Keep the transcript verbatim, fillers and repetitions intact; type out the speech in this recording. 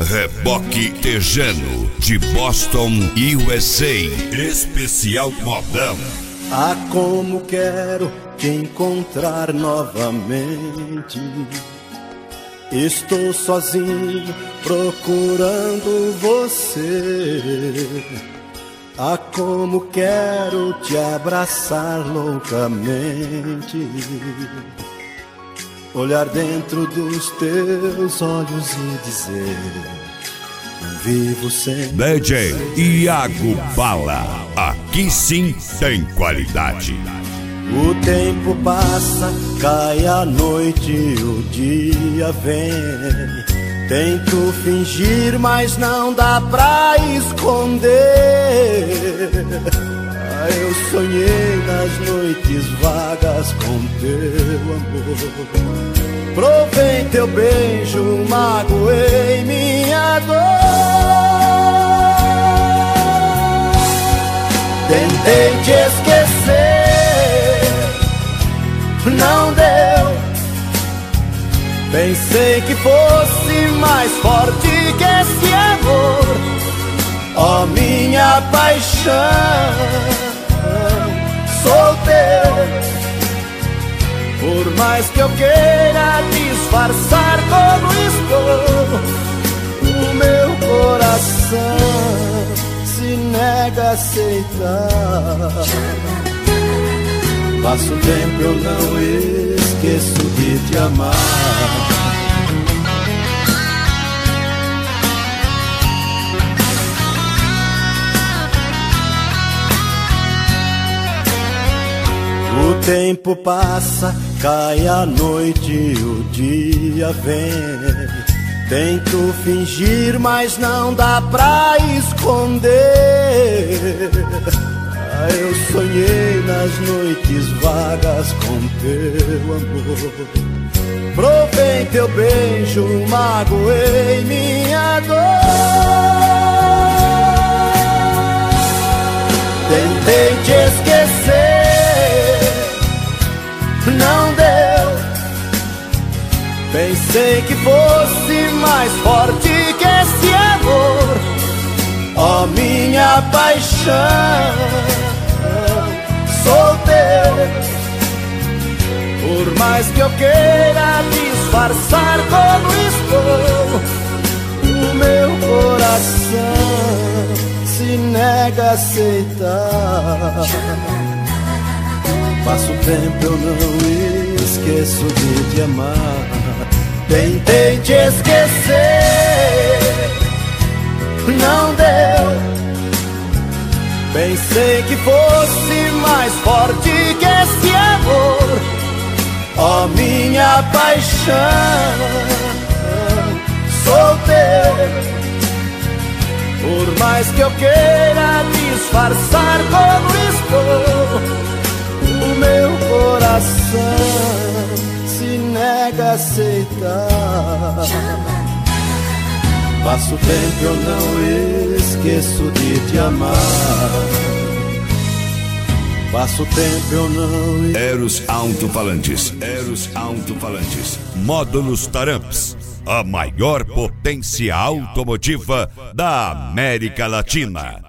Reboque Tejano, de Boston, U S A. Especial modão. Ah, como quero te encontrar novamente. Estou sozinho procurando você. Ah, como quero te abraçar loucamente. Olhar dentro dos teus olhos e dizer: vivo sem D J Iago Bala, aqui sim tem qualidade. O tempo passa, cai a noite, o dia vem. Tento fingir, mas não dá pra esconder. Ah, eu sonhei nas noites vagas com teu amor. Provei teu beijo, magoei minha dor. Tentei te esquecer, não deu. Pensei que fosse mais forte que esse amor. Ó, oh, minha paixão, sou teu. Por mais que eu queira disfarçar como estou, o meu coração se nega a aceitar. Passo tempo, eu não esqueço de te amar. O tempo passa, cai a noite, o dia vem. Tento fingir, mas não dá pra esconder. Ah, eu sonhei nas noites vagas com teu amor. Provei teu beijo, magoei minha dor. Tentei te esquecer, não deu. Pensei que fosse mais forte que esse amor. Ó, oh, minha paixão, sou teu. Por mais que eu queira disfarçar como estou, o meu coração se nega a aceitar. Passo tempo, eu não esqueço de te amar. Tentei te esquecer, não deu. Pensei que fosse mais forte que esse amor. Ó, oh, minha paixão, sou teu. Por mais que eu queira disfarçar como estou, o meu coração se nega a aceitar. Passo tempo, eu não esqueço de te amar. Passo tempo, eu não... Eros Alto-Falantes, Eros Alto-Falantes, Módulos Taramps, a maior potência automotiva da América Latina.